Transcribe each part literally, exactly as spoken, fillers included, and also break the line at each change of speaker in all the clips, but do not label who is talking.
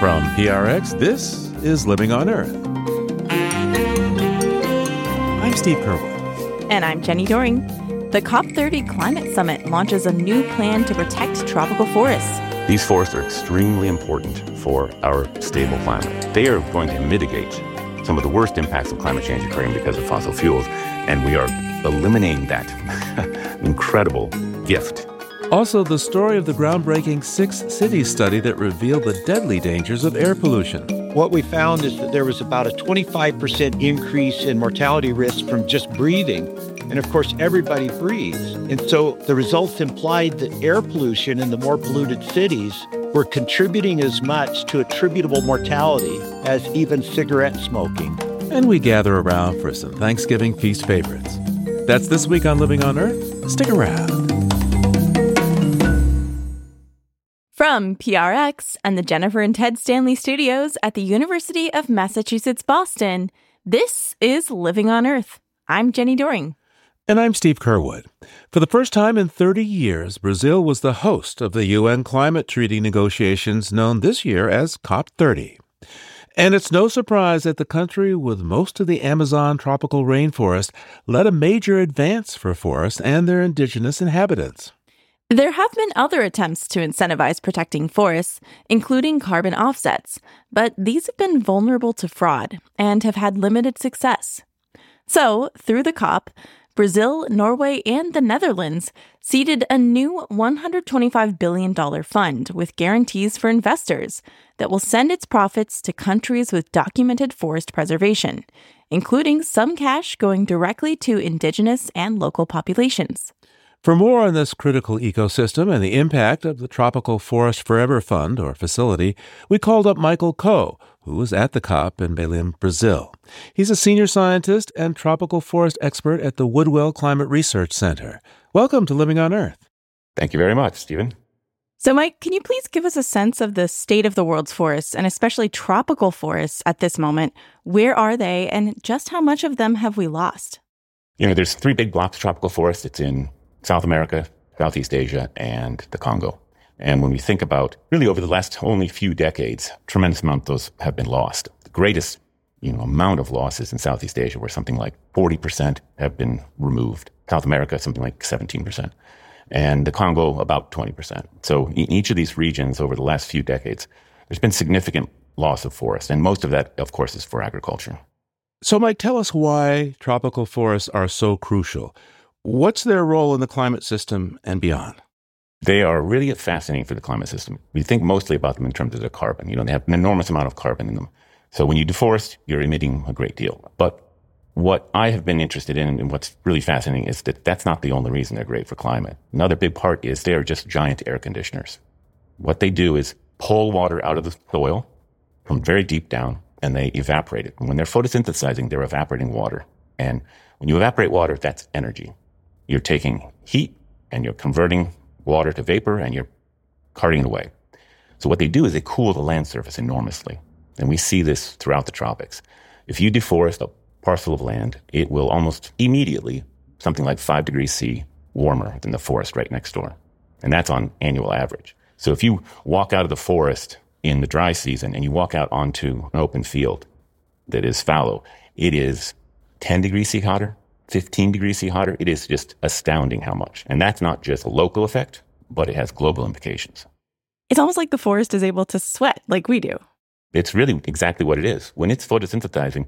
From P R X, this is Living on Earth. I'm Steve Curwood.
And I'm Jenny Doring. The COP thirty Climate Summit launches a new plan to protect tropical forests.
These forests are extremely important for our stable climate. They are going to mitigate some of the worst impacts of climate change occurring because of fossil fuels, and we are eliminating that incredible gift.
Also, the story of the groundbreaking Six Cities study that revealed the deadly dangers of air pollution.
What we found is that there was about a twenty-five percent increase in mortality risk from just breathing. And of course, everybody breathes. And so the results implied that air pollution in the more polluted cities were contributing as much to attributable mortality as even cigarette smoking.
And we gather around for some Thanksgiving feast favorites. That's This Week on Living on Earth. Stick around.
From P R X and the Jennifer and Ted Stanley Studios at the University of Massachusetts, Boston, this is Living on Earth. I'm Jenny Doring.
And I'm Steve Curwood. For the first time in thirty years, Brazil was the host of the U N climate treaty negotiations known this year as COP thirty. And it's no surprise that the country with most of the Amazon tropical rainforest led a major advance for forests and their indigenous inhabitants.
There have been other attempts to incentivize protecting forests, including carbon offsets, but these have been vulnerable to fraud and have had limited success. So, through the COP, Brazil, Norway, and the Netherlands seeded a new one hundred twenty-five billion dollars fund with guarantees for investors that will send its profits to countries with documented forest preservation, including some cash going directly to indigenous and local populations.
For more on this critical ecosystem and the impact of the Tropical Forest Forever Fund, or facility, we called up Michael Coe, who was at the COP in Belém, Brazil. He's a senior scientist and tropical forest expert at the Woodwell Climate Research Center. Welcome to Living on Earth.
Thank you very much, Stephen.
So, Mike, can you please give us a sense of the state of the world's forests, and especially tropical forests at this moment? Where are they, and just how much of them have we lost?
You know, there's three big blocks of tropical forests. It's in South America, Southeast Asia, and the Congo. And when we think about really over the last only few decades, a tremendous amount of those have been lost. The greatest, you know, amount of losses in Southeast Asia, where something like forty percent have been removed. South America, something like seventeen percent. And the Congo, about twenty percent. So in each of these regions over the last few decades, there's been significant loss of forest. And most of that, of course, is for agriculture.
So, Mike, tell us why tropical forests are so crucial. What's their role in the climate system and beyond?
They are really fascinating for the climate system. We think mostly about them in terms of their carbon. You know, they have an enormous amount of carbon in them. So when you deforest, you're emitting a great deal. But what I have been interested in and what's really fascinating is that that's not the only reason they're great for climate. Another big part is they are just giant air conditioners. What they do is pull water out of the soil from very deep down, and they evaporate it. And when they're photosynthesizing, they're evaporating water. And when you evaporate water, that's energy. You're taking heat and you're converting water to vapor and you're carting it away. So what they do is they cool the land surface enormously. And we see this throughout the tropics. If you deforest a parcel of land, it will almost immediately, something like five degrees C, warmer than the forest right next door. And that's on annual average. So if you walk out of the forest in the dry season and you walk out onto an open field that is fallow, it is ten degrees C hotter, fifteen degrees C hotter. It is just astounding how much. And that's not just a local effect, but it has global implications.
It's almost like the forest is able to sweat like we do.
It's really exactly what it is. When it's photosynthesizing,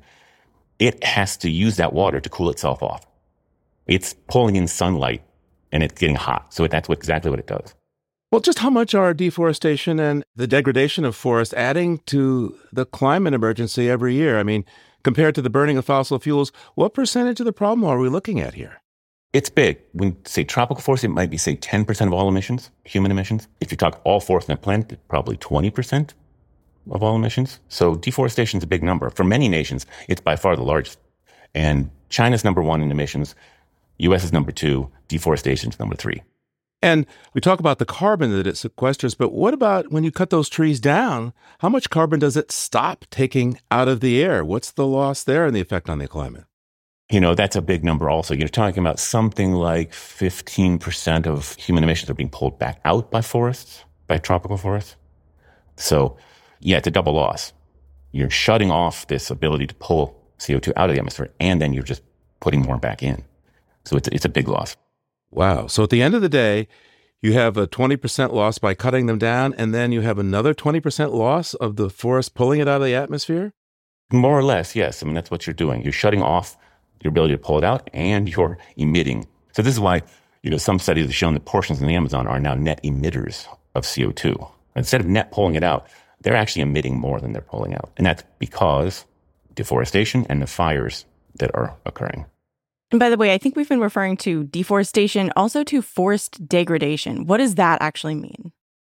it has to use that water to cool itself off. It's pulling in sunlight and it's getting hot. So that's what, exactly what it does.
Well, just how much are deforestation and the degradation of forests adding to the climate emergency every year? I mean, compared to the burning of fossil fuels, what percentage of the problem are we looking at here?
It's big. When you say tropical forest, it might be, say, ten percent of all emissions, human emissions. If you talk all forests on the planet, probably twenty percent of all emissions. So deforestation is a big number. For many nations, it's by far the largest. And China's number one in emissions. U S is number two. Deforestation is number three.
And we talk about the carbon that it sequesters, but what about when you cut those trees down? How much carbon does it stop taking out of the air? What's the loss there and the effect on the climate?
You know, that's a big number also. You're talking about something like fifteen percent of human emissions are being pulled back out by forests, by tropical forests. So yeah, it's a double loss. You're shutting off this ability to pull C O two out of the atmosphere, and then you're just putting more back in. So it's, it's a big loss.
Wow. So at the end of the day, you have a twenty percent loss by cutting them down, and then you have another twenty percent loss of the forest pulling it out of the atmosphere?
More or less, yes. I mean, that's what you're doing. You're shutting off your ability to pull it out, and you're emitting. So this is why, you know, some studies have shown that portions in the Amazon are now net emitters of C O two. Instead of net pulling it out, they're actually emitting more than they're pulling out. And that's because deforestation and the fires that are occurring.
And by the way, I think we've been referring to deforestation, also to forest degradation. What does that actually mean?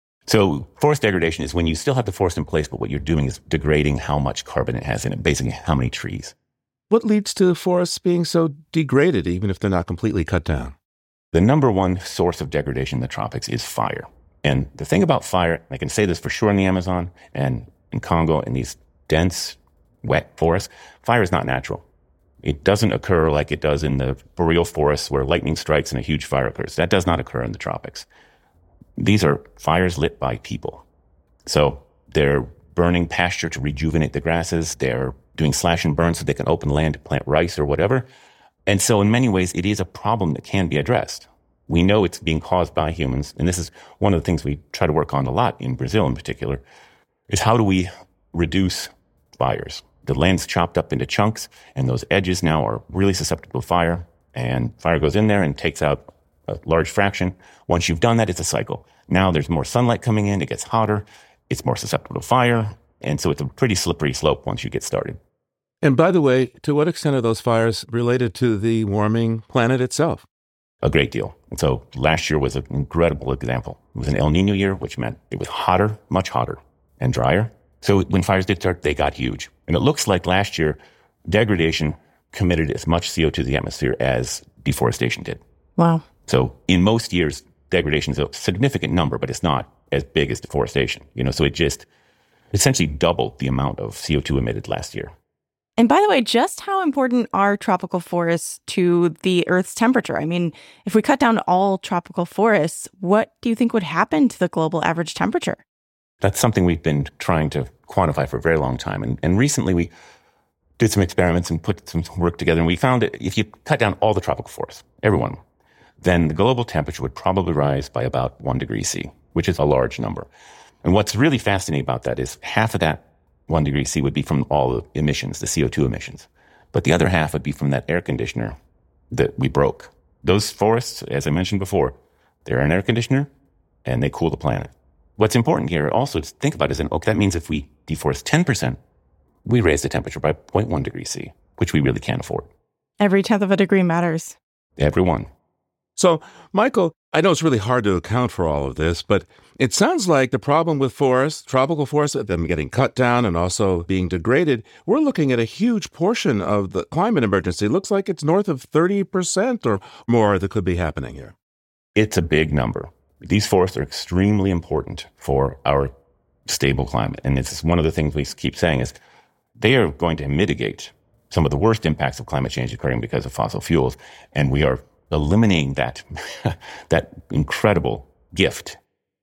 So forest degradation is when you still have the forest in place, but what you're doing is degrading how much carbon it has in it, basically how many trees.
What leads to forests being so degraded, even if they're not completely cut down?
The number one source of degradation in the tropics is fire. And the thing about fire, I can say this for sure in the Amazon and in Congo, in these dense, wet forests, fire is not natural. It doesn't occur like it does in the boreal forests where lightning strikes and a huge fire occurs. That does not occur in the tropics. These are fires lit by people. So they're burning pasture to rejuvenate the grasses. They're doing slash and burn so they can open land to plant rice or whatever. And so in many ways, it is a problem that can be addressed. We know it's being caused by humans. And this is one of the things we try to work on a lot in Brazil in particular, is how do we reduce fires? The land's chopped up into chunks, and those edges now are really susceptible to fire. And fire goes in there and takes out a large fraction. Once you've done that, it's a cycle. Now there's more sunlight coming in. It gets hotter. It's more susceptible to fire. And so it's a pretty slippery slope once you get started.
And by the way, to what extent are those fires related to the warming planet itself?
A great deal. And so last year was an incredible example. It was an El Nino year, which meant it was hotter, much hotter, and drier. So when fires did start, they got huge. And it looks like last year, degradation committed as much C O two to the atmosphere as deforestation did.
Wow.
So in most years, degradation is a significant number, but it's not as big as deforestation. You know, so it just essentially doubled the amount of C O two emitted last year.
And by the way, just how important are tropical forests to the Earth's temperature? I mean, if we cut down all tropical forests, what do you think would happen to the global average temperature?
That's something we've been trying to quantify for a very long time. And, and recently we did some experiments and put some work together. And we found that if you cut down all the tropical forests, everyone, then the global temperature would probably rise by about one degree C, which is a large number. And what's really fascinating about that is half of that one degree C would be from all the emissions, the C O two emissions. But the other half would be from that air conditioner that we broke. Those forests, as I mentioned before, they're an air conditioner and they cool the planet. What's important here also to think about is, that, okay, that means if we deforest ten percent, we raise the temperature by zero point one degrees C, which we really can't afford.
Every tenth of a degree matters.
Every one.
So, Michael, I know it's really hard to account for all of this, but it sounds like the problem with forests, tropical forests, them getting cut down and also being degraded, we're looking at a huge portion of the climate emergency. It looks like it's north of thirty percent or more that could be happening here.
It's a big number. These forests are extremely important for our stable climate. And it's one of the things we keep saying is they are going to mitigate some of the worst impacts of climate change occurring because of fossil fuels. And we are eliminating that, that incredible gift.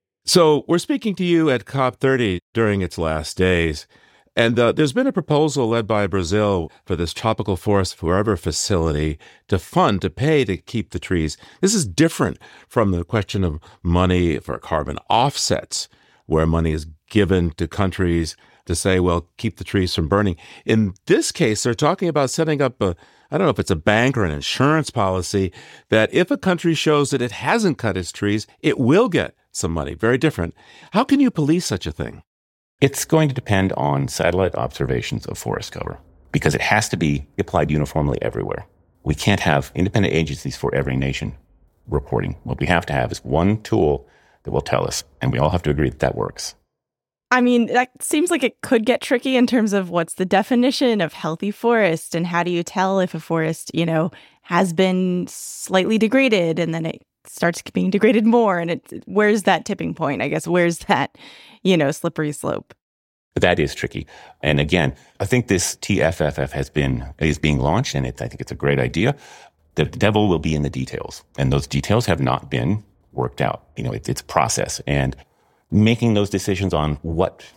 So we're speaking to you at COP thirty during its last days. And uh, there's been a proposal led by Brazil for this tropical forest forever facility to fund, to pay to keep the trees. This is different from the question of money for carbon offsets, where money is given to countries to say, well, keep the trees from burning. In this case, they're talking about setting up a, I don't know if it's a bank or an insurance policy, that if a country shows that it hasn't cut its trees, it will get some money. Very different. How can you police such a thing?
It's going to depend on satellite observations of forest cover because it has to be applied uniformly everywhere. We can't have independent agencies for every nation reporting. What we have to have is one tool that will tell us, and we all have to agree that that works.
I mean, that seems like it could get tricky in terms of what's the definition of healthy forest and how do you tell if a forest, you know, has been slightly degraded and then it starts being degraded more. And it, where's that tipping point? I guess, where's that, you know, slippery slope?
That is tricky. And again, I think this T F F F has been, is being launched and it's, I think it's a great idea. The devil will be in the details. And those details have not been worked out. You know, it, it's a process. And making those decisions on what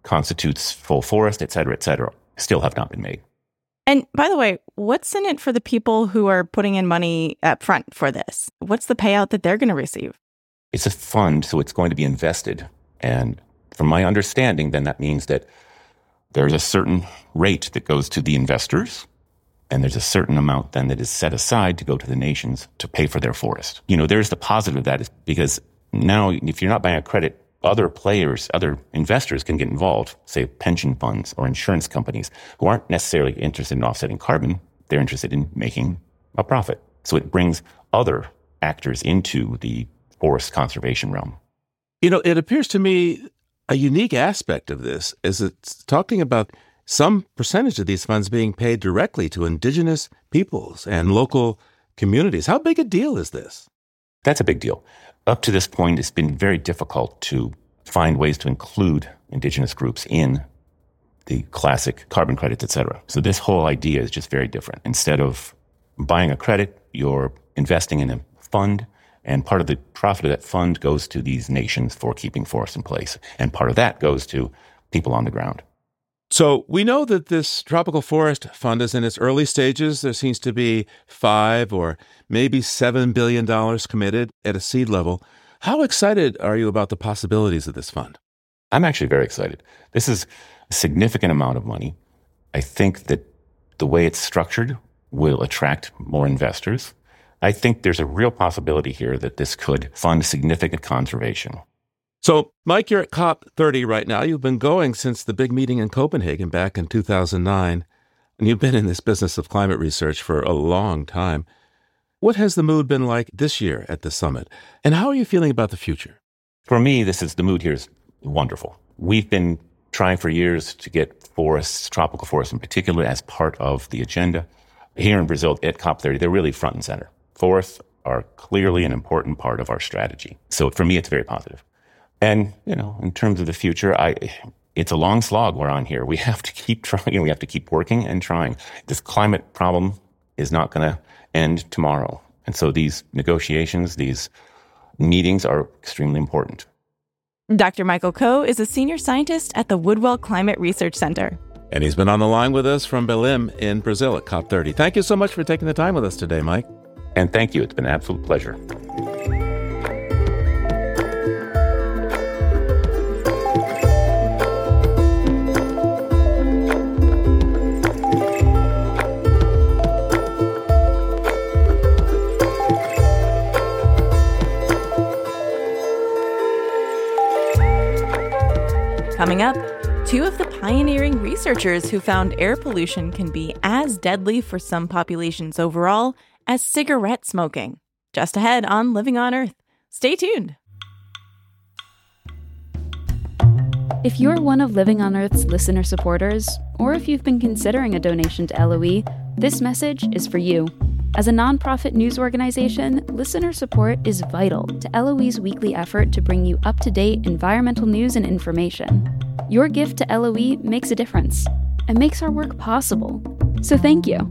constitutes full forest, et cetera, et cetera, still have not been made.
And by the way, what's in it for the people who are putting in money up front for this? What's the payout that they're going to receive?
It's a fund, so it's going to be invested. And from my understanding, then that means that there's a certain rate that goes to the investors, and there's a certain amount then that is set aside to go to the nations to pay for their forest. You know, there's the positive of that is because now if you're not buying a credit, other players, other investors can get involved, say pension funds or insurance companies who aren't necessarily interested in offsetting carbon. They're interested in making a profit. So it brings other actors into the forest conservation realm.
You know, it appears to me a unique aspect of this is it's talking about some percentage of these funds being paid directly to indigenous peoples and local communities. How big a deal is this?
That's a big deal. Up to this point, it's been very difficult to find ways to include indigenous groups in the classic carbon credits, et cetera. So this whole idea is just very different. Instead of buying a credit, you're investing in a fund, and part of the profit of that fund goes to these nations for keeping forests in place. And part of that goes to people on the ground.
So we know that this tropical forest fund is in its early stages. There seems to be five or maybe seven billion dollars committed at a seed level. How excited are you about the possibilities of this fund?
I'm actually very excited. This is a significant amount of money. I think that the way it's structured will attract more investors. I think there's a real possibility here that this could fund significant conservation.
So, Mike, you're at COP thirty right now. You've been going since the big meeting in Copenhagen back in two thousand nine, and you've been in this business of climate research for a long time. What has the mood been like this year at the summit, and how are you feeling about the future?
For me, this is the mood here is wonderful. We've been trying for years to get forests, tropical forests in particular, as part of the agenda. Here in Brazil at COP thirty, they're really front and center. Forests are clearly an important part of our strategy. So for me, it's very positive. And, you know, in terms of the future, I, it's a long slog we're on here. We have to keep trying. We have to keep working and trying. This climate problem is not going to end tomorrow. And so these negotiations, these meetings are extremely important.
Doctor Michael Coe is a senior scientist at the Woodwell Climate Research Center.
And he's been on the line with us from Belém in Brazil at COP thirty. Thank you so much for taking the time with us today, Mike.
And thank you. It's been an absolute pleasure.
Coming up, two of the pioneering researchers who found air pollution can be as deadly for some populations overall as cigarette smoking. Just ahead on Living on Earth. Stay tuned.
If you're one of Living on Earth's listener supporters, or if you've been considering a donation to L O E, this message is for you. As a nonprofit news organization, listener support is vital to L O E's weekly effort to bring you up-to-date environmental news and information. Your gift to L O E makes a difference and makes our work possible. So thank you.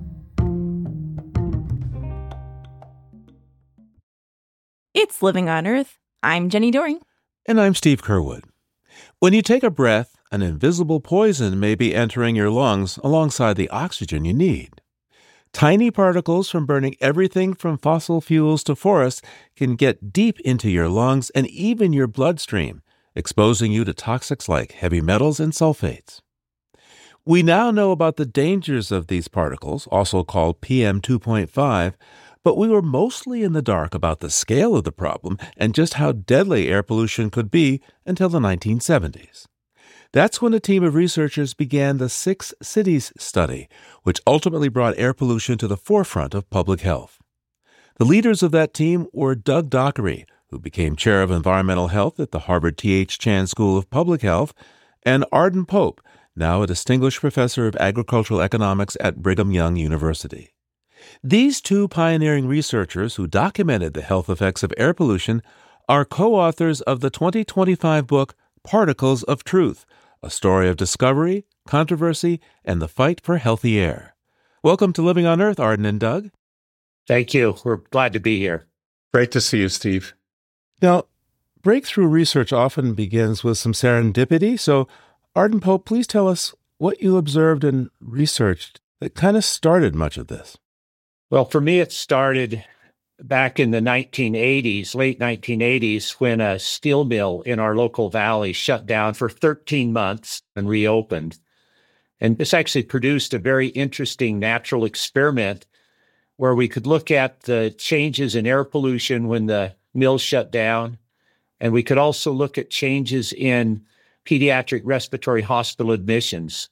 It's Living on Earth. I'm Jenny Doering.
And I'm Steve Curwood. When you take a breath, an invisible poison may be entering your lungs alongside the oxygen you need. Tiny particles from burning everything from fossil fuels to forests can get deep into your lungs and even your bloodstream, exposing you to toxics like heavy metals and sulfates. We now know about the dangers of these particles, also called P M two point five, but we were mostly in the dark about the scale of the problem and just how deadly air pollution could be until the nineteen seventies. That's when a team of researchers began the Six Cities study, which ultimately brought air pollution to the forefront of public health. The leaders of that team were Doug Dockery, who became chair of environmental health at the Harvard T H Chan School of Public Health, and Arden Pope, now a distinguished professor of agricultural economics at Brigham Young University. These two pioneering researchers who documented the health effects of air pollution are co-authors of the twenty twenty-five book Particles of Truth, a story of discovery, controversy, and the fight for healthy air. Welcome to Living on Earth, Arden and Doug.
Thank you. We're glad to be here.
Great to see you, Steve.
Now, breakthrough research often begins with some serendipity, so Arden Pope, please tell us what you observed and researched that kind of started much of this.
Well, for me, it started back in the nineteen eighties, late nineteen eighties, when a steel mill in our local valley shut down for thirteen months and reopened. And this actually produced a very interesting natural experiment where we could look at the changes in air pollution when the mill shut down. And we could also look at changes in pediatric respiratory hospital admissions.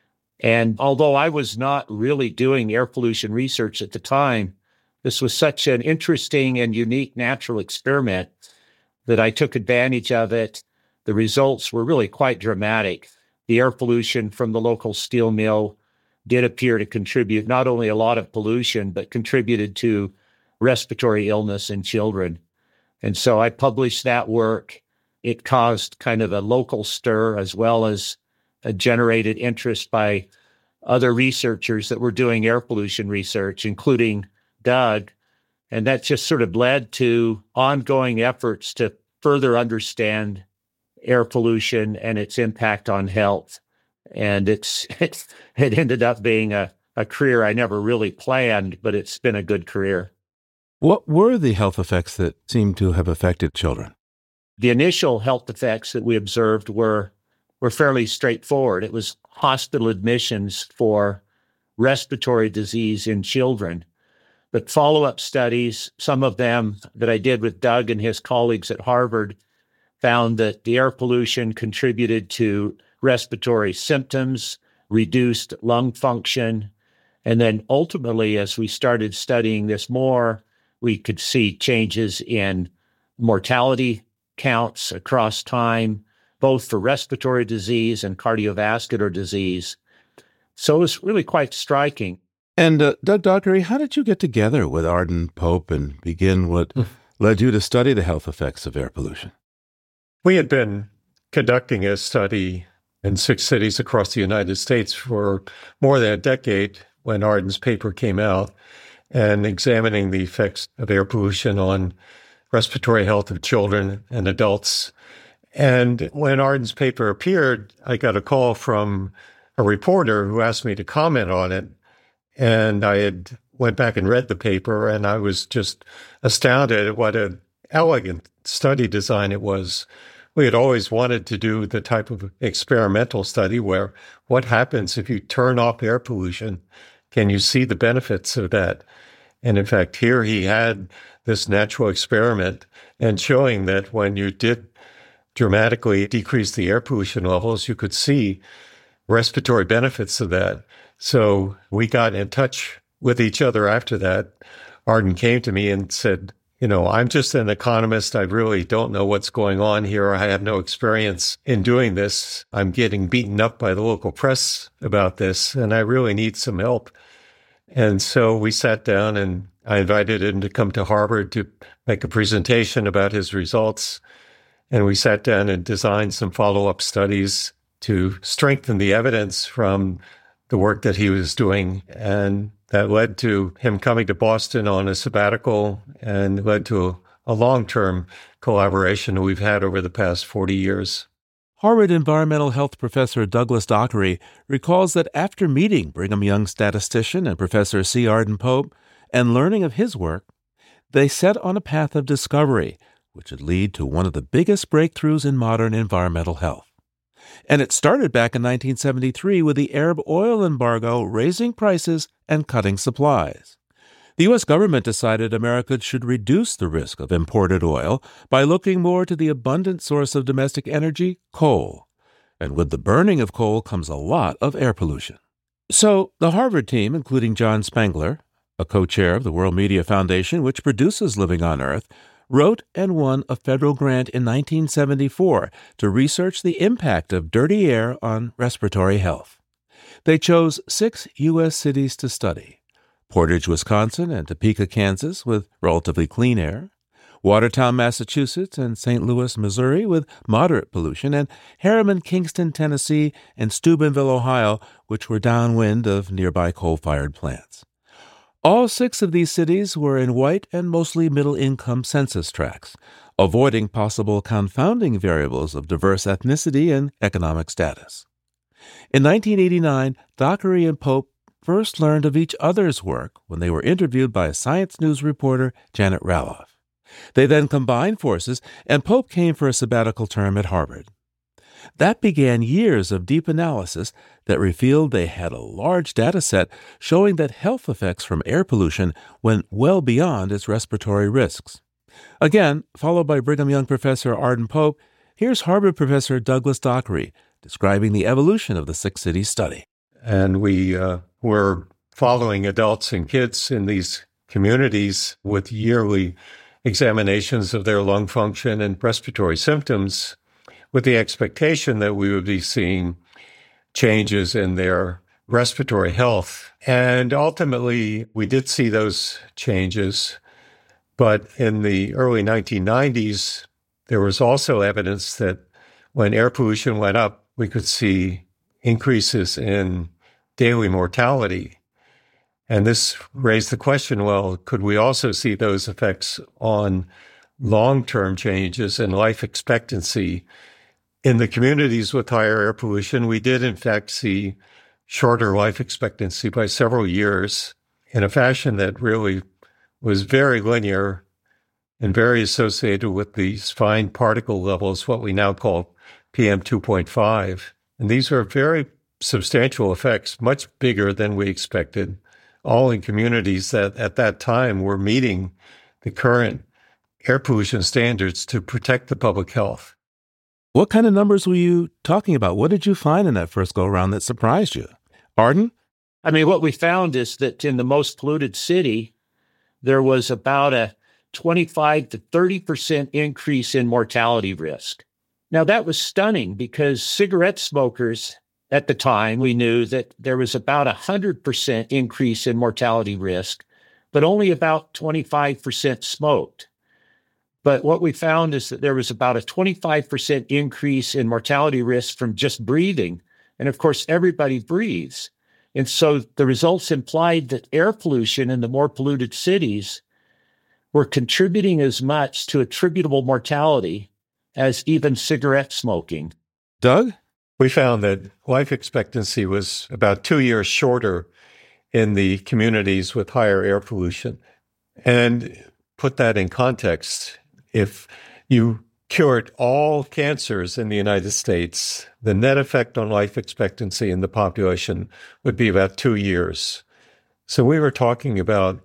And although I was not really doing air pollution research at the time, this was such an interesting and unique natural experiment that I took advantage of it. The results were really quite dramatic. The air pollution from the local steel mill did appear to contribute not only a lot of pollution, but contributed to respiratory illness in children. And so I published that work. It caused kind of a local stir, as well as a generated interest by other researchers that were doing air pollution research, including Doug. And that just sort of led to ongoing efforts to further understand air pollution and its impact on health. And it's, it's it ended up being a, a career I never really planned, but it's been a good career.
What were the health effects that seemed to have affected children?
The initial health effects that we observed were, were fairly straightforward. It was hospital admissions for respiratory disease in children. But follow-up studies, some of them that I did with Doug and his colleagues at Harvard, found that the air pollution contributed to respiratory symptoms, reduced lung function, and then ultimately, as we started studying this more, we could see changes in mortality counts across time, both for respiratory disease and cardiovascular disease. So it was really quite striking.
And uh, Doug Dockery, how did you get together with Arden Pope and begin what led you to study the health effects of air pollution?
We had been conducting a study in six cities across the United States for more than a decade when Arden's paper came out, and examining the effects of air pollution on respiratory health of children and adults. And when Arden's paper appeared, I got a call from a reporter who asked me to comment on it. And I had went back and read the paper, and I was just astounded at what an elegant study design it was. We had always wanted to do the type of experimental study where what happens if you turn off air pollution? Can you see the benefits of that? And in fact, here he had this natural experiment and showing that when you did dramatically decrease the air pollution levels, you could see respiratory benefits of that. So we got in touch with each other after that. Arden came to me and said, you know, I'm just an economist. I really don't know what's going on here. I have no experience in doing this. I'm getting beaten up by the local press about this, and I really need some help. And so we sat down, and I invited him to come to Harvard to make a presentation about his results. And we sat down and designed some follow-up studies to strengthen the evidence from the work that he was doing. And that led to him coming to Boston on a sabbatical and led to a, a long-term collaboration we've had over the past forty years.
Harvard environmental health professor Douglas Dockery recalls that after meeting Brigham Young statistician and Professor C. Arden Pope and learning of his work, they set on a path of discovery, which would lead to one of the biggest breakthroughs in modern environmental health. And it started back in nineteen seventy-three with the Arab oil embargo raising prices and cutting supplies. The U S government decided America should reduce the risk of imported oil by looking more to the abundant source of domestic energy, coal. And with the burning of coal comes a lot of air pollution. So the Harvard team, including John Spangler, a co-chair of the World Media Foundation, which produces Living on Earth, wrote and won a federal grant in nineteen seventy-four to research the impact of dirty air on respiratory health. They chose six U S cities to study: Portage, Wisconsin, and Topeka, Kansas, with relatively clean air; Watertown, Massachusetts, and Saint Louis, Missouri, with moderate pollution; and Harriman, Kingston, Tennessee, and Steubenville, Ohio, which were downwind of nearby coal-fired plants. All six of these cities were in white and mostly middle-income census tracts. avoiding possible confounding variables of diverse ethnicity and economic status. In nineteen eighty-nine, Dockery and Pope first learned of each other's work when they were interviewed by Science News reporter Janet Ralloff. They then combined forces, and Pope came for a sabbatical term at Harvard. That began years of deep analysis that revealed they had a large data set showing that health effects from air pollution went well beyond its respiratory risks. Again, followed by Brigham Young professor Arden Pope, here's Harvard professor Douglas Dockery describing the evolution of the Six Cities study.
And we uh, were following adults and kids in these communities with yearly examinations of their lung function and respiratory symptoms, with the expectation that we would be seeing changes in their respiratory health. And ultimately, we did see those changes. But in the early nineteen nineties, there was also evidence that when air pollution went up, we could see increases in daily mortality. And this raised the question, well, could we also see those effects on long-term changes in life expectancy? In the communities with higher air pollution, we did in fact see shorter life expectancy by several years in a fashion that really was very linear and very associated with these fine particle levels, what we now call P M two point five. And these are very substantial effects, much bigger than we expected, all in communities that at that time were meeting the current air pollution standards to protect the public health.
What kind of numbers were you talking about? What did you find in that first go-around that surprised you? Arden?
I mean, what we found is that in the most polluted city, there was about a twenty-five to thirty percent increase in mortality risk. Now, that was stunning because cigarette smokers at the time, we knew that there was about a one hundred percent increase in mortality risk, but only about twenty-five percent smoked. But what we found is that there was about a twenty-five percent increase in mortality risk from just breathing. And of course, everybody breathes. And so the results implied that air pollution in the more polluted cities were contributing as much to attributable mortality as even cigarette smoking.
Doug?
We found that life expectancy was about two years shorter in the communities with higher air pollution. And put that in context, if you cured all cancers in the United States, the net effect on life expectancy in the population would be about two years. So we were talking about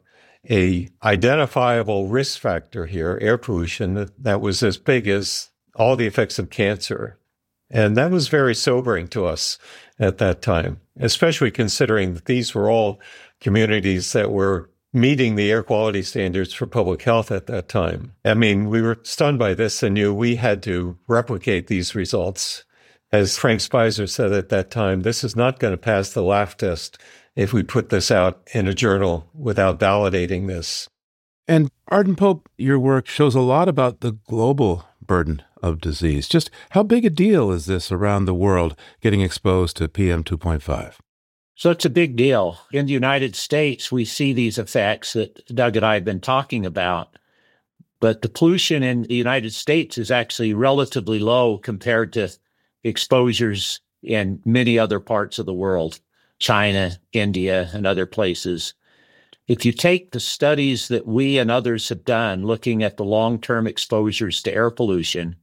a identifiable risk factor here, air pollution, that, that was as big as all the effects of cancer. And that was very sobering to us at that time, especially considering that these were all communities that were meeting the air quality standards for public health at that time. I mean, we were stunned by this and knew we had to replicate these results. As Frank Spicer said at that time, this is not going to pass the laugh test if we put this out in a journal without validating this.
And Arden Pope, your work shows a lot about the global burden of disease. Just how big a deal is this around the world, getting exposed to P M two point five?
So it's a big deal. In the United States, we see these effects that Doug and I have been talking about. But the pollution in the United States is actually relatively low compared to exposures in many other parts of the world, China, India, and other places. If you take the studies that we and others have done looking at the long-term exposures to air pollution,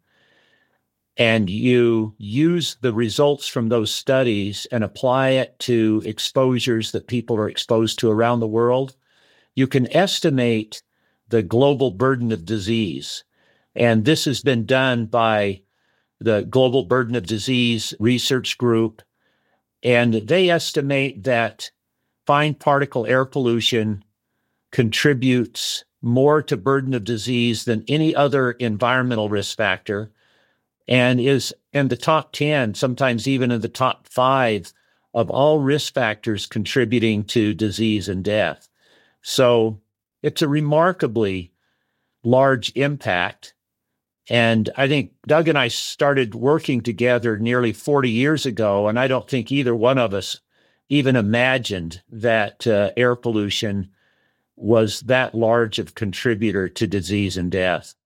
and you use the results from those studies and apply it to exposures that people are exposed to around the world, you can estimate the global burden of disease. And this has been done by the Global Burden of Disease Research Group. And they estimate that fine particle air pollution contributes more to burden of disease than any other environmental risk factor, and is in the top ten, sometimes even in the top five of all risk factors contributing to disease and death. So it's a remarkably large impact. And I think Doug and I started working together nearly forty years ago, and I don't think either one of us even imagined that uh, air pollution was that large of contributor to disease and death.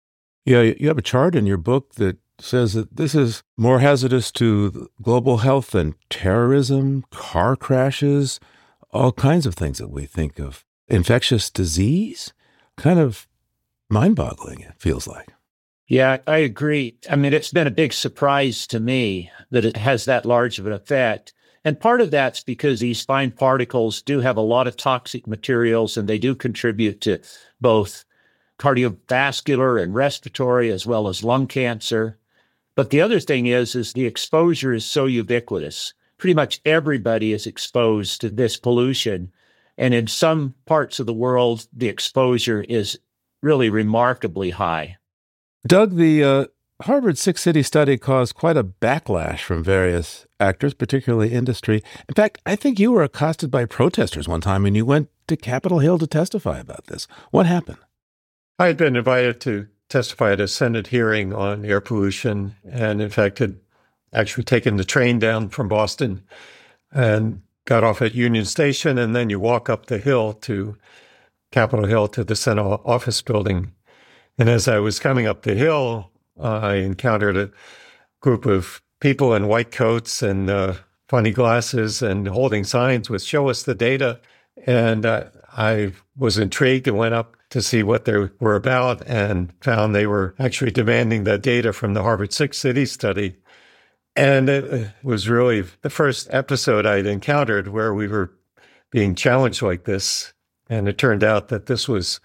Yeah, you have a chart in your book that says that this is more hazardous to global health than terrorism, car crashes, all kinds of things that we think of. Infectious disease? Kind of mind-boggling, it feels like.
Yeah, I agree. I mean, it's been a big surprise to me that it has that large of an effect. And part of that's because these fine particles do have a lot of toxic materials, and they do contribute to both cardiovascular and respiratory as well as lung cancer. But the other thing is, is the exposure is so ubiquitous. Pretty much everybody is exposed to this pollution. And in some parts of the world, the exposure is really remarkably high.
Doug, the uh, Harvard Six-City study caused quite a backlash from various actors, particularly industry. In fact, I think you were accosted by protesters one time and you went to Capitol Hill to testify about this. What happened?
I had been invited to testify at a Senate hearing on air pollution, and in fact had actually taken the train down from Boston and got off at Union Station, and then you walk up the hill to Capitol Hill to the Senate office building. And as I was coming up the hill, uh, I encountered a group of people in white coats and uh, funny glasses and holding signs with "Show us the data." And uh, I was intrigued and went up to see what they were about and found they were actually demanding that data from the Harvard Six-City study. And it was really the first episode I'd encountered where we were being challenged like this. And it turned out that this was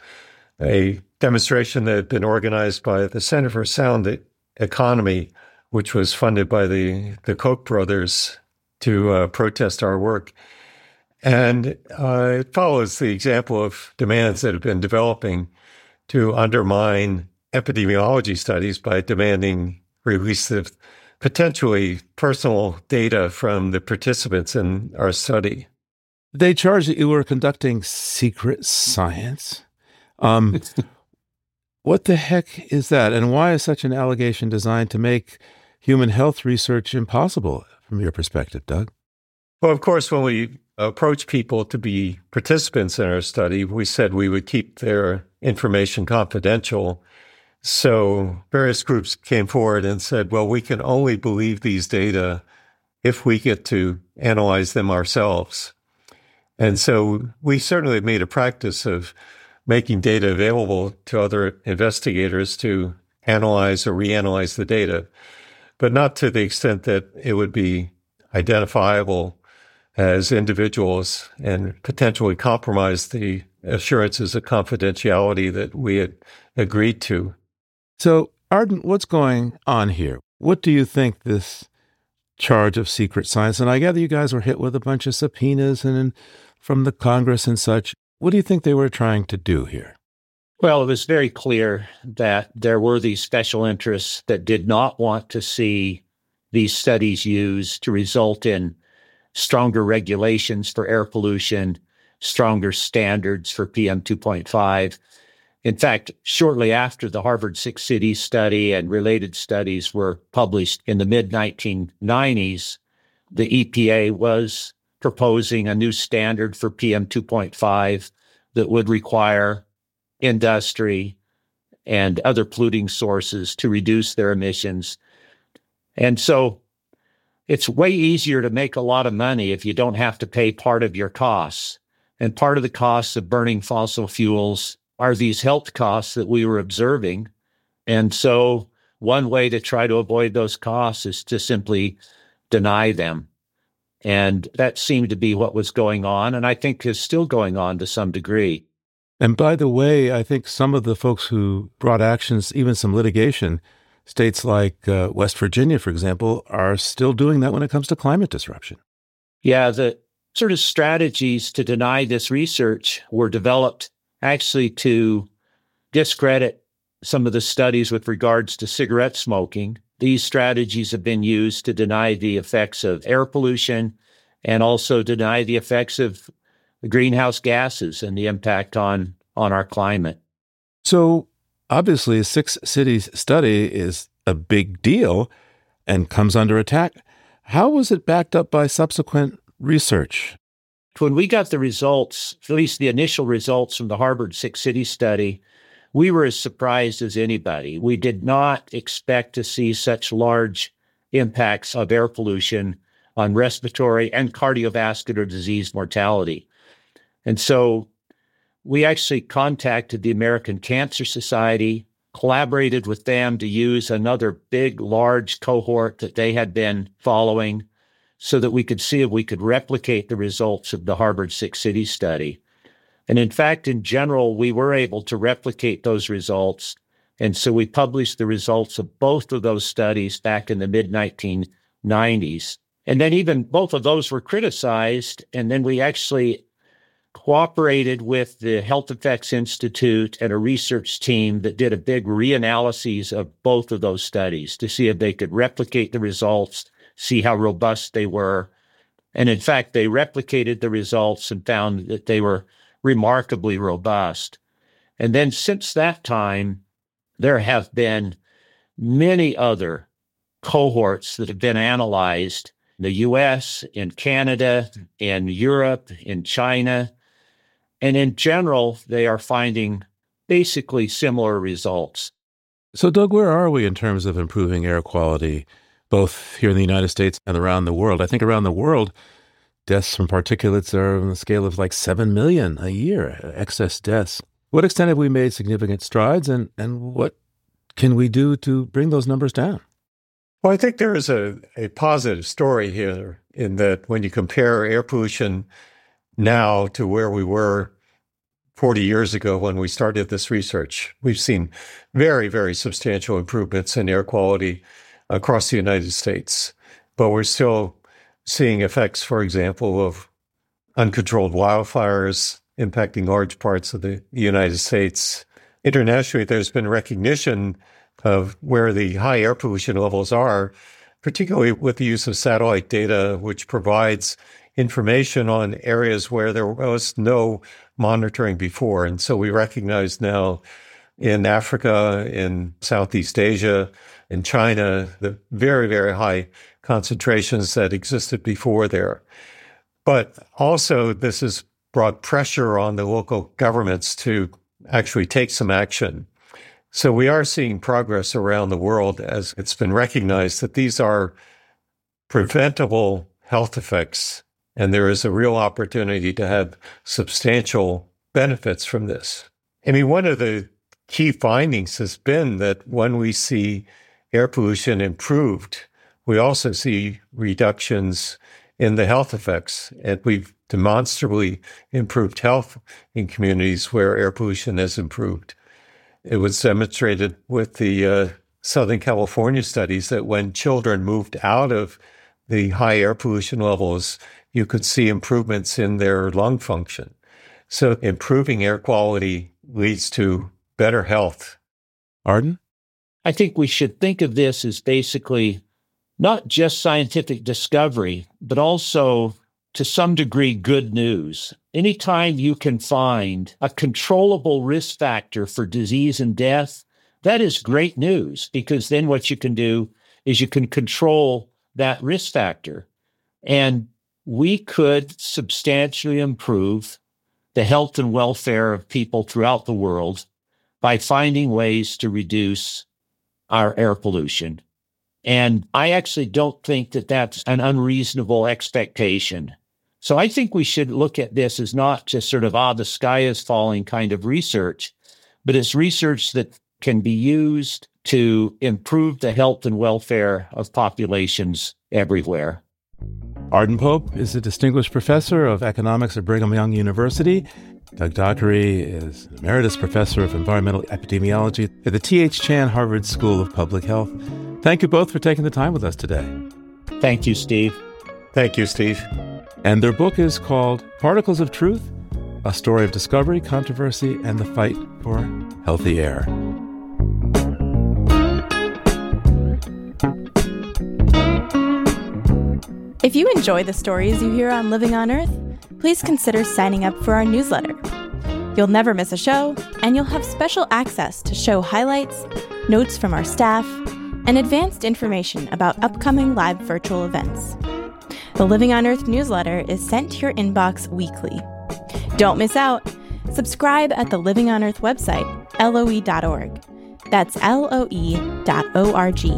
a demonstration that had been organized by the Center for Sound Economy, which was funded by the, the Koch brothers to uh, protest our work. And uh, it follows the example of demands that have been developing to undermine epidemiology studies by demanding release of potentially personal data from the participants in our study.
They charged that you were conducting secret science. Um, what the heck is that? And why is such an allegation designed to make human health research impossible from your perspective, Doug?
Well, of course, when we approached people to be participants in our study, we said we would keep their information confidential. So various groups came forward and said, well, we can only believe these data if we get to analyze them ourselves. And so we certainly made a practice of making data available to other investigators to analyze or reanalyze the data, but not to the extent that it would be identifiable as individuals and potentially compromise the assurances of confidentiality that we had agreed to.
So, Arden, what's going on here? What do you think this charge of secret science, and I gather you guys were hit with a bunch of subpoenas and from the Congress and such. What do you think they were trying to do here?
Well, it was very clear that there were these special interests that did not want to see these studies used to result in stronger regulations for air pollution, stronger standards for P M two point five. In fact, shortly after the Harvard Six-City study and related studies were published in the mid nineteen nineties, the E P A was proposing a new standard for P M two point five that would require industry and other polluting sources to reduce their emissions. And so it's way easier to make a lot of money if you don't have to pay part of your costs. And part of the costs of burning fossil fuels are these health costs that we were observing. And so one way to try to avoid those costs is to simply deny them. And that seemed to be what was going on, and I think is still going on to some degree.
And by the way, I think some of the folks who brought actions, even some litigation, states like uh, West Virginia, for example, are still doing that when it comes to climate disruption.
Yeah, the sort of strategies to deny this research were developed actually to discredit some of the studies with regards to cigarette smoking. These strategies have been used to deny the effects of air pollution and also deny the effects of the greenhouse gases and the impact on, on our climate.
So obviously, a six-city study is a big deal and comes under attack. How was it backed up by subsequent research?
When we got the results, at least the initial results from the Harvard Six-City study, we were as surprised as anybody. We did not expect to see such large impacts of air pollution on respiratory and cardiovascular disease mortality. And so we actually contacted the American Cancer Society, collaborated with them to use another big, large cohort that they had been following so that we could see if we could replicate the results of the Harvard Six Cities study. And in fact, in general, we were able to replicate those results. And so we published the results of both of those studies back in the mid nineteen nineties. And then even both of those were criticized. And then we actually cooperated with the Health Effects Institute and a research team that did a big reanalysis of both of those studies to see if they could replicate the results, see how robust they were. And in fact, they replicated the results and found that they were remarkably robust. And then since that time, there have been many other cohorts that have been analyzed in the U S, in Canada, in Europe, in China. And in general, they are finding basically similar results.
So, Doug, where are we in terms of improving air quality, both here in the United States and around the world? I think around the world, deaths from particulates are on the scale of like seven million a year, excess deaths. What extent have we made significant strides, and, and what can we do to bring those numbers down?
Well, I think there is a, a positive story here in that when you compare air pollution now to where we were forty years ago when we started this research, we've seen very, very substantial improvements in air quality across the United States. But we're still seeing effects, for example, of uncontrolled wildfires impacting large parts of the United States. Internationally, there's been recognition of where the high air pollution levels are, particularly with the use of satellite data, which provides information on areas where there was no monitoring before. And so we recognize now in Africa, in Southeast Asia, in China, the very, very high concentrations that existed before there. But also, this has brought pressure on the local governments to actually take some action. So we are seeing progress around the world as it's been recognized that these are preventable health effects, and there is a real opportunity to have substantial benefits from this. I mean, one of the key findings has been that when we see air pollution improved, we also see reductions in the health effects, and we've demonstrably improved health in communities where air pollution has improved. It was demonstrated with the uh, Southern California studies that when children moved out of the high air pollution levels, you could see improvements in their lung function. So improving air quality leads to better health.
Arden?
I think we should think of this as basically not just scientific discovery, but also, to some degree, good news. Anytime you can find a controllable risk factor for disease and death, that is great news, because then what you can do is you can control that risk factor. And we could substantially improve the health and welfare of people throughout the world by finding ways to reduce our air pollution. And I actually don't think that that's an unreasonable expectation. So I think we should look at this as not just sort of, ah, the sky is falling kind of research, but it's research that can be used to improve the health and welfare of populations everywhere.
Arden Pope is a distinguished professor of economics at Brigham Young University. Doug Dockery is emeritus professor of environmental epidemiology at the T H Chan Harvard School of Public Health. Thank you both for taking the time with us today.
Thank you, Steve.
Thank you, Steve.
And their book is called Particles of Truth, A Story of Discovery, Controversy, and the Fight for Healthy Air.
If you enjoy the stories you hear on Living on Earth, please consider signing up for our newsletter. You'll never miss a show, and you'll have special access to show highlights, notes from our staff, and advanced information about upcoming live virtual events. The Living on Earth newsletter is sent to your inbox weekly. Don't miss out. Subscribe at the Living on Earth website L O E dot org. That's L O E dot O R G.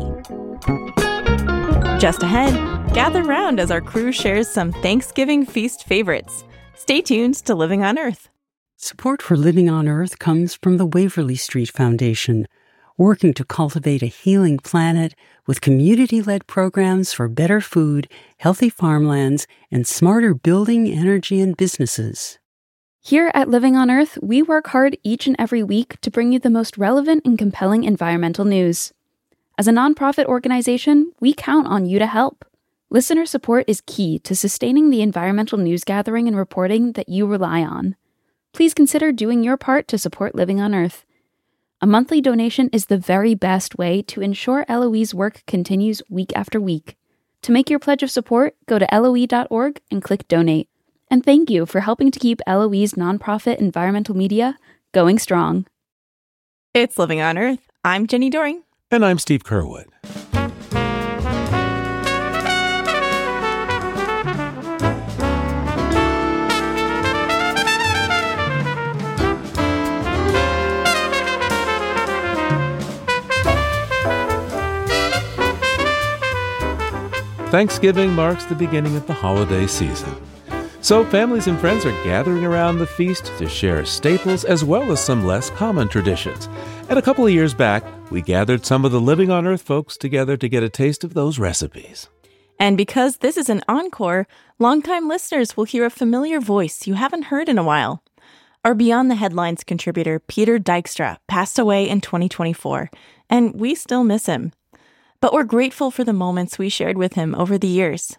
Just ahead, gather round as our crew shares some Thanksgiving feast favorites. Stay tuned to Living on Earth.
Support for Living on Earth comes from the Waverly Street Foundation, working to cultivate a healing planet with community-led programs for better food, healthy farmlands, and smarter building, energy, and businesses.
Here at Living on Earth, we work hard each and every week to bring you the most relevant and compelling environmental news. As a nonprofit organization, we count on you to help. Listener support is key to sustaining the environmental news gathering and reporting that you rely on. Please consider doing your part to support Living on Earth. A monthly donation is the very best way to ensure L O E's work continues week after week. To make your pledge of support, go to L O E dot org and click Donate. And thank you for helping to keep L O E's nonprofit environmental media going strong.
It's Living on Earth. I'm Jenny Doring.
And I'm Steve Curwood. Thanksgiving marks the beginning of the holiday season. So families and friends are gathering around the feast to share staples as well as some less common traditions. And a couple of years back, we gathered some of the Living on Earth folks together to get a taste of those recipes.
And because this is an encore, longtime listeners will hear a familiar voice you haven't heard in a while. Our Beyond the Headlines contributor, Peter Dykstra, passed away in twenty twenty-four, and we still miss him. But we're grateful for the moments we shared with him over the years.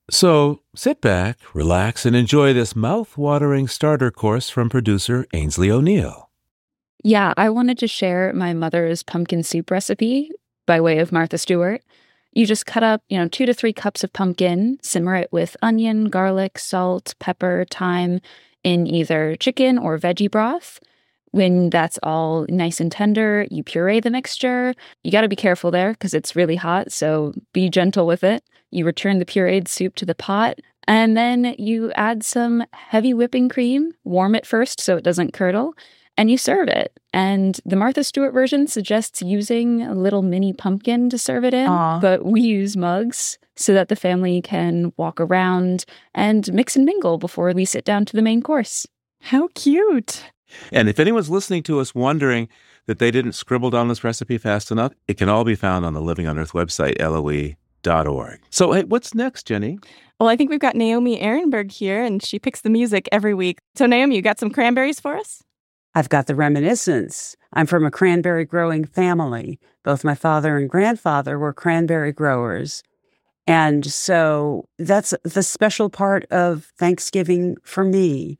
So sit back, relax, and enjoy this mouth-watering starter course from producer Ainsley O'Neill.
Yeah, I wanted to share my mother's pumpkin soup recipe by way of Martha Stewart. You just cut up, you know, two to three cups of pumpkin, simmer it with onion, garlic, salt, pepper, thyme in either chicken or veggie broth. When that's all nice and tender, you puree the mixture. You got to be careful there because it's really hot, so be gentle with it. You return the pureed soup to the pot, and then you add some heavy whipping cream, warm it first so it doesn't curdle, and you serve it. And the Martha Stewart version suggests using a little mini pumpkin to serve it in,
Aww.
But we use mugs so that the family can walk around and mix and mingle before we sit down to the main course.
How cute!
And if anyone's listening to us wondering that they didn't scribble down this recipe fast enough, it can all be found on the Living on Earth website, L O E dot org. So, hey, what's next, Jenny?
Well, I think we've got Naomi Ehrenberg here, and she picks the music every week. So, Naomi, you got some cranberries for us?
I've got the reminiscence. I'm from a cranberry growing family. Both my father and grandfather were cranberry growers. And so that's the special part of Thanksgiving for me.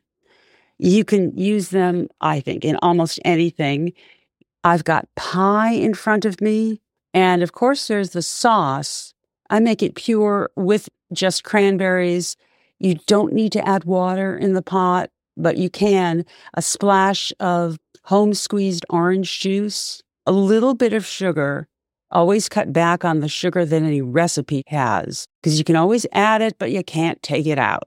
You can use them, I think, in almost anything. I've got pie in front of me. And of course, there's the sauce. I make it pure with just cranberries. You don't need to add water in the pot, but you can. A splash of home squeezed orange juice, a little bit of sugar. Always cut back on the sugar that any recipe has, because you can always add it, but you can't take it out.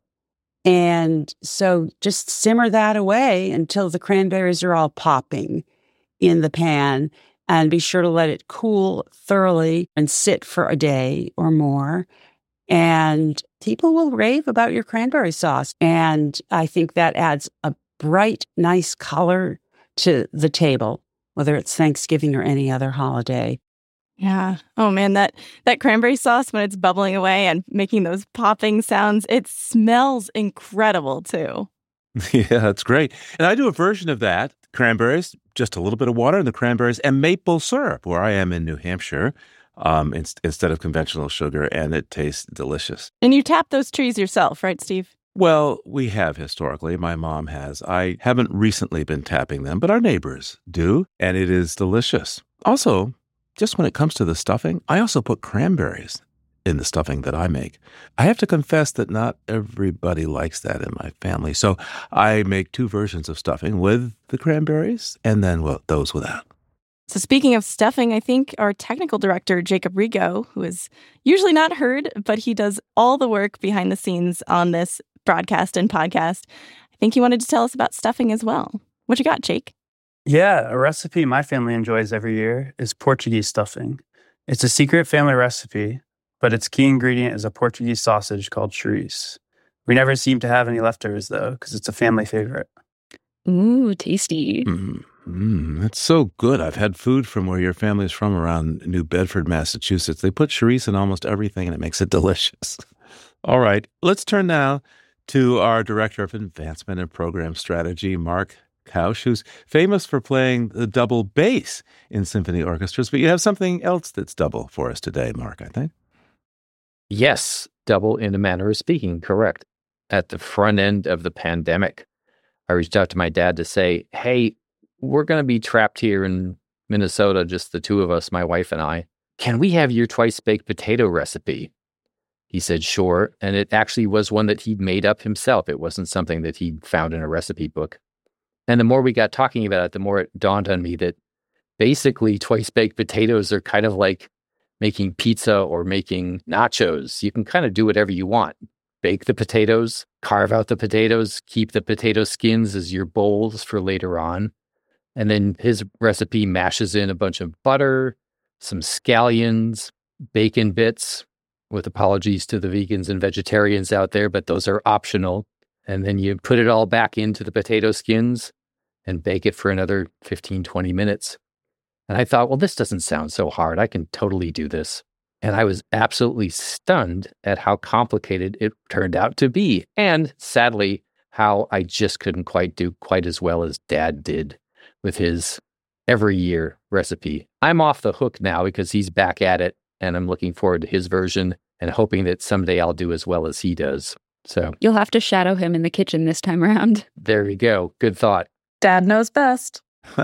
And so just simmer that away until the cranberries are all popping in the pan, and be sure to let it cool thoroughly and sit for a day or more. And people will rave about your cranberry sauce. And I think that adds a bright, nice color to the table, whether it's Thanksgiving or any other holiday.
Yeah. Oh, man, that, that cranberry sauce, when it's bubbling away and making those popping sounds, it smells incredible, too.
Yeah, that's great. And I do a version of that. Cranberries, just a little bit of water in the cranberries, and maple syrup, where I am in New Hampshire, um, in, instead of conventional sugar, and it tastes delicious.
And you tap those trees yourself, right, Steve?
Well, we have historically. My mom has. I haven't recently been tapping them, but our neighbors do, and it is delicious. Also, just when it comes to the stuffing, I also put cranberries in the stuffing that I make. I have to confess that not everybody likes that in my family. So I make two versions of stuffing with the cranberries and then well, those without.
So speaking of stuffing, I think our technical director, Jacob Rigo, who is usually not heard, but he does all the work behind the scenes on this broadcast and podcast, I think he wanted to tell us about stuffing as well. What you got, Jake?
Yeah, a recipe my family enjoys every year is Portuguese stuffing. It's a secret family recipe, but its key ingredient is a Portuguese sausage called chouriço. We never seem to have any leftovers, though, because it's a family favorite.
Ooh, tasty.
Mm, mm, that's so good. I've had food from where your family's from around New Bedford, Massachusetts. They put chorizo in almost everything, and it makes it delicious. All right, let's turn now to our Director of Advancement and Program Strategy, Mark Kausch, who's famous for playing the double bass in symphony orchestras. But you have something else that's double for us today, Mark, I think.
Yes, double in a manner of speaking, correct. At the front end of the pandemic, I reached out to my dad to say, hey, we're going to be trapped here in Minnesota, just the two of us, my wife and I. Can we have your twice-baked potato recipe? He said, sure. And it actually was one that he'd made up himself. It wasn't something that he'd found in a recipe book. And the more we got talking about it, the more it dawned on me that basically twice-baked potatoes are kind of like making pizza or making nachos. You can kind of do whatever you want. Bake the potatoes, carve out the potatoes, keep the potato skins as your bowls for later on. And then his recipe mashes in a bunch of butter, some scallions, bacon bits, with apologies to the vegans and vegetarians out there, but those are optional. And then you put it all back into the potato skins and bake it for another fifteen, twenty minutes. And I thought, well, this doesn't sound so hard. I can totally do this. And I was absolutely stunned at how complicated it turned out to be. And sadly, how I just couldn't quite do quite as well as Dad did with his every year recipe. I'm off the hook now because he's back at it, and I'm looking forward to his version and hoping that someday I'll do as well as he does. So
You'll have to shadow him in the kitchen this time around.
There we go. Good thought.
Dad knows best.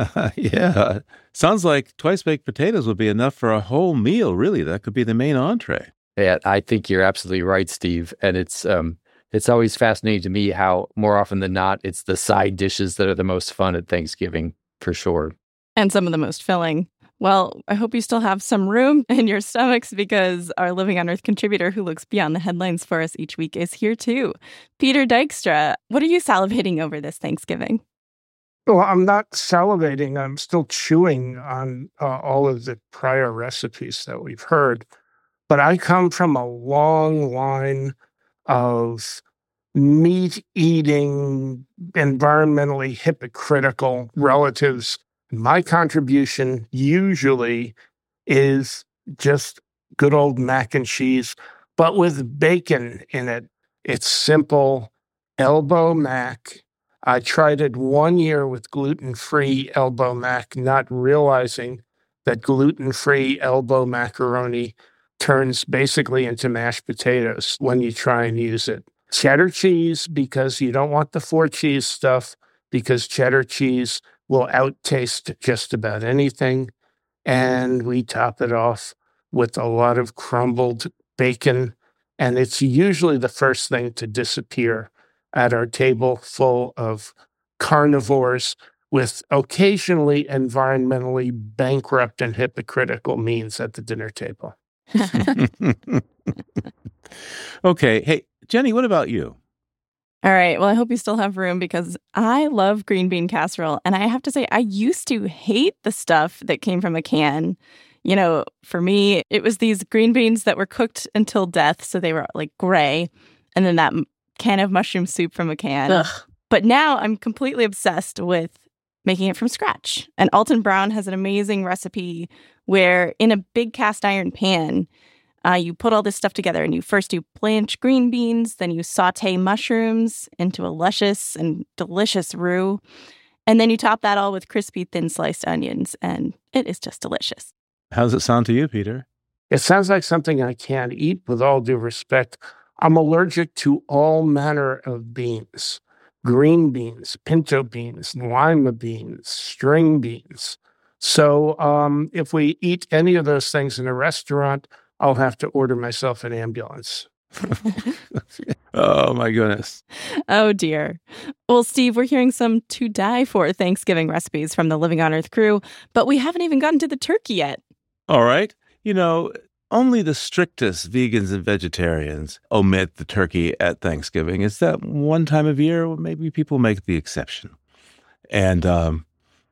Yeah. Sounds like twice-baked potatoes would be enough for a whole meal, really. That could be the main entree.
Yeah, I think you're absolutely right, Steve. And it's um, it's always fascinating to me how more often than not, it's the side dishes that are the most fun at Thanksgiving, for sure.
And some of the most filling. Well, I hope you still have some room in your stomachs because our Living on Earth contributor who looks beyond the headlines for us each week is here too. Peter Dykstra, what are you salivating over this Thanksgiving?
Well, I'm not salivating. I'm still chewing on uh, all of the prior recipes that we've heard. But I come from a long line of meat-eating, environmentally hypocritical relatives. My contribution usually is just good old mac and cheese, but with bacon in it. It's simple, elbow mac. I tried it one year with gluten-free elbow mac, not realizing that gluten-free elbow macaroni turns basically into mashed potatoes when you try and use it. Cheddar cheese, because you don't want the four cheese stuff, because cheddar cheese will outtaste just about anything. And we top it off with a lot of crumbled bacon. And it's usually the first thing to disappear at our table full of carnivores with occasionally environmentally bankrupt and hypocritical means at the dinner table.
Okay. Hey, Jenny, what about you?
All right. Well, I hope you still have room because I love green bean casserole. And I have to say, I used to hate the stuff that came from a can. You know, for me, it was these green beans that were cooked until death. So they were like gray. And then that can of mushroom soup from a can. Ugh. But now I'm completely obsessed with making it from scratch. And Alton Brown has an amazing recipe where in a big cast iron pan, uh, you put all this stuff together and you first do blanch green beans, then you saute mushrooms into a luscious and delicious roux. And then you top that all with crispy, thin sliced onions. And it is just delicious.
How does it sound to you, Peter?
It sounds like something I can't eat, with all due respect. I'm allergic to all manner of beans. Green beans, pinto beans, lima beans, string beans. So um, if we eat any of those things in a restaurant, I'll have to order myself an ambulance.
Oh, my goodness.
Oh, dear. Well, Steve, we're hearing some to die for Thanksgiving recipes from the Living on Earth crew, but we haven't even gotten to the turkey yet.
All right. You know, only the strictest vegans and vegetarians omit the turkey at Thanksgiving. It's that one time of year where maybe people make the exception. And um,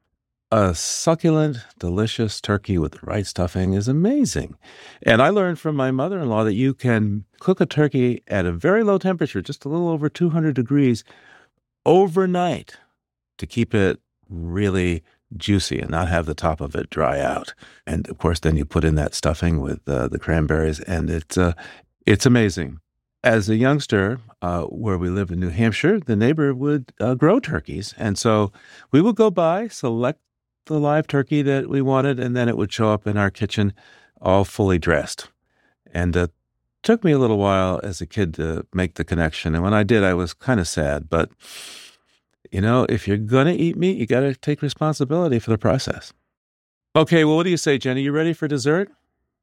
A succulent, delicious turkey with the right stuffing is amazing. And I learned from my mother-in-law that you can cook a turkey at a very low temperature, just a little over two hundred degrees, overnight to keep it really juicy and not have the top of it dry out. And of course, then you put in that stuffing with uh, the cranberries, and it's uh, it's amazing. As a youngster, uh, where we live in New Hampshire, the neighbor would uh, grow turkeys. And so we would go by, select the live turkey that we wanted, and then it would show up in our kitchen all fully dressed. And it took me a little while as a kid to make the connection. And when I did, I was kind of sad. But, you know, if you're going to eat meat, you got to take responsibility for the process. Okay, well, what do you say, Jenny? You ready for dessert?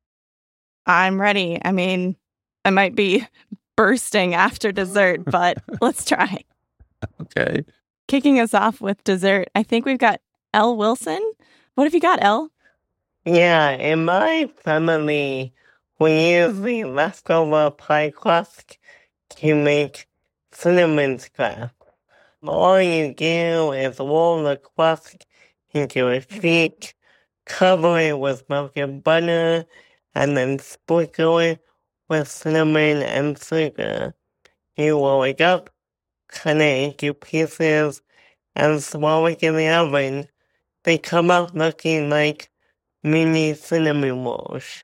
I'm ready. I mean, I might be bursting after dessert, but let's try.
Okay.
Kicking us off with dessert, I think we've got Elle Wilson. What have you got, Elle?
Yeah, in my family, we use the leftover pie crust to make cinnamon scraps. All you do is roll the crust into a sheet, cover it with melted butter, and then sprinkle it with cinnamon and sugar. You roll it up, cut it into pieces, and throw it in the oven. They come out looking like mini cinnamon rolls.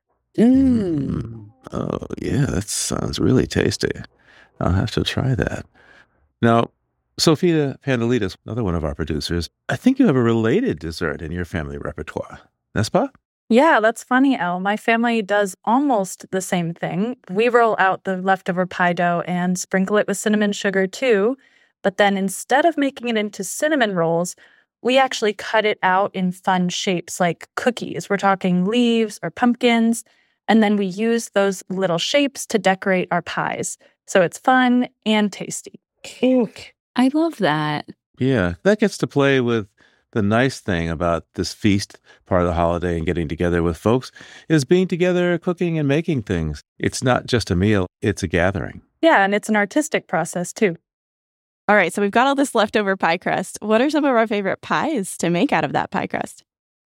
Mm. Oh, yeah, that sounds really tasty. I'll have to try that. Now, Sophia Pandelides, another one of our producers, I think you have a related dessert in your family repertoire. N'est-ce pas?
Yeah, that's funny, Elle. My family does almost the same thing. We roll out the leftover pie dough and sprinkle it with cinnamon sugar too. But then instead of making it into cinnamon rolls, we actually cut it out in fun shapes like cookies. We're talking leaves or pumpkins. And then we use those little shapes to decorate our pies. So it's fun and tasty.
Cute.
I love that.
Yeah, that gets to play with the nice thing about this feast part of the holiday and getting together with folks is being together, cooking and making things. It's not just a meal, it's a gathering.
Yeah, and it's an artistic process too.
All right, so we've got all this leftover pie crust. What are some of our favorite pies to make out of that pie crust?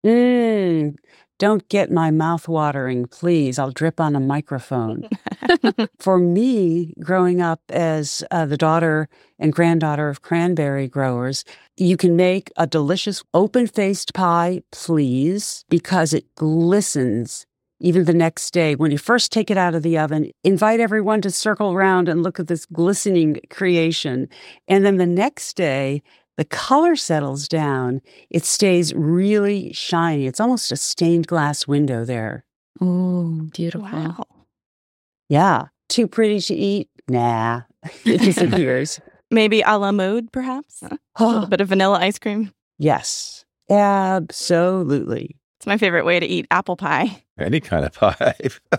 Mmm, don't get my mouth watering, please. I'll drip on a microphone. For me, growing up as uh, the daughter and granddaughter of cranberry growers, you can make a delicious open-faced pie, please, because it glistens even the next day. When you first take it out of the oven, invite everyone to circle around and look at this glistening creation. And then the next day, the color settles down. It stays really shiny. It's almost a stained glass window there.
Oh, beautiful.
Wow.
Yeah. Too pretty to eat? Nah. It disappears.
Maybe a la mode, perhaps? A little bit of vanilla ice cream?
Yes. Absolutely.
It's my favorite way to eat apple pie.
Any kind of pie.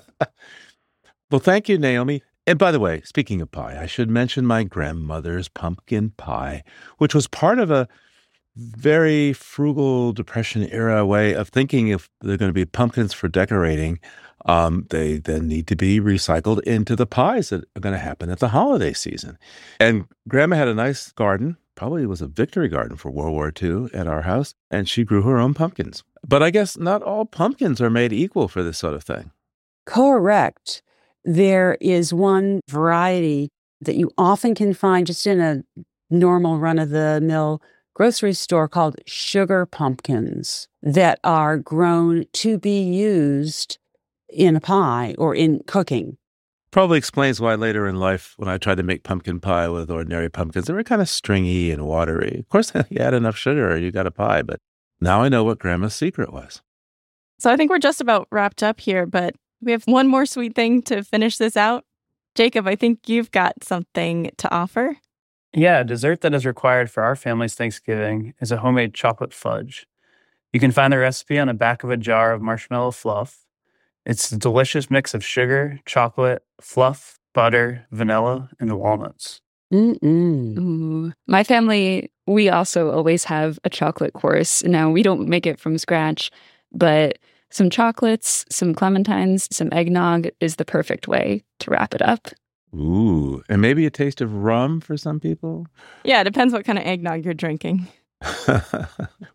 Well, thank you, Naomi. And by the way, speaking of pie, I should mention my grandmother's pumpkin pie, which was part of a very frugal Depression-era way of thinking if they're going to be pumpkins for decorating, um, they then need to be recycled into the pies that are going to happen at the holiday season. And Grandma had a nice garden, probably was a victory garden for World War Two at our house, and she grew her own pumpkins. But I guess not all pumpkins are made equal for this sort of thing.
Correct. There is one variety that you often can find just in a normal run-of-the-mill grocery store called sugar pumpkins that are grown to be used in a pie or in cooking.
Probably explains why later in life, when I tried to make pumpkin pie with ordinary pumpkins, they were kind of stringy and watery. Of course, you add enough sugar, you got a pie, but now I know what Grandma's secret was.
So I think we're just about wrapped up here, but we have one more sweet thing to finish this out. Jacob, I think you've got something to offer.
Yeah, a dessert that is required for our family's Thanksgiving is a homemade chocolate fudge. You can find the recipe on the back of a jar of marshmallow fluff. It's a delicious mix of sugar, chocolate, fluff, butter, vanilla, and walnuts.
Mm-mm.
Ooh. My family, we also always have a chocolate course. Now, we don't make it from scratch, but some chocolates, some clementines, some eggnog is the perfect way to wrap it up.
Ooh, and maybe a taste of rum for some people?
Yeah, it depends what kind of eggnog you're drinking.
Well,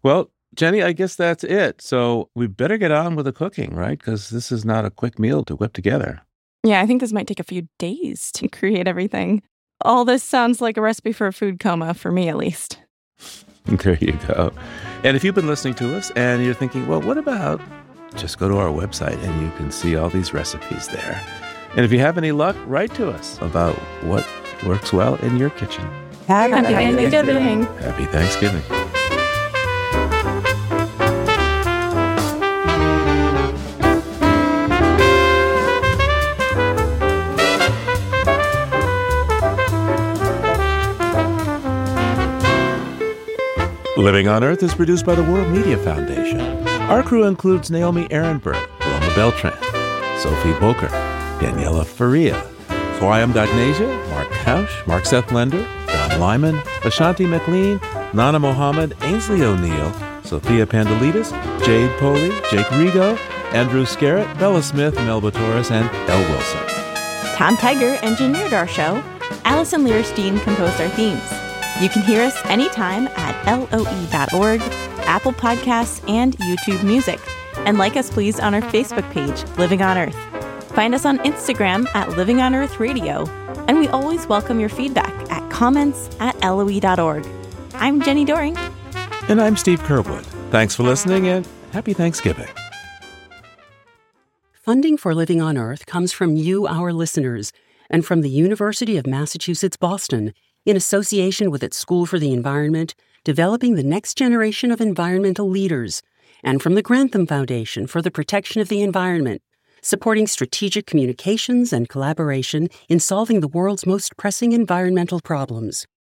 Jenny, I guess that's it. So we better get on with the cooking, right? Because this is not a quick meal to whip together.
Yeah, I think this might take a few days to create everything. All this sounds like a recipe for a food coma, for me at least.
There you go. And if you've been listening to us and you're thinking, well, what about, just go to our website and you can see all these recipes there. And if you have any luck, write to us about what works well in your kitchen.
Happy,
Happy Thanksgiving.
Happy Thanksgiving. Living on Earth is produced by the World Media Foundation. Our crew includes Naomi Ehrenberg, Paloma Beltran, Sophie Boker, Daniela Faria, Swayam Dagnesia, Mark Kausch, Mark Seth Lender, Don Lyman, Ashanti McLean, Nana Mohammed, Ainsley O'Neill, Sophia Pandelides, Jade Poley, Jake Rigo, Andrew Scarrett, Bella Smith, Melba Torres, and Elle Wilson.
Tom Tiger engineered our show. Allison Learstein composed our themes. You can hear us anytime at L O E dot org, Apple Podcasts, and YouTube Music. And like us, please, on our Facebook page, Living on Earth. Find us on Instagram at Living on Earth Radio. And we always welcome your feedback at comments at L O E dot org. I'm Jenny Doring.
And I'm Steve Curwood. Thanks for listening and happy Thanksgiving.
Funding for Living on Earth comes from you, our listeners, and from the University of Massachusetts, Boston, in association with its School for the Environment, developing the next generation of environmental leaders, and from the Grantham Foundation for the Protection of the Environment, supporting strategic communications and collaboration in solving the world's most pressing environmental problems.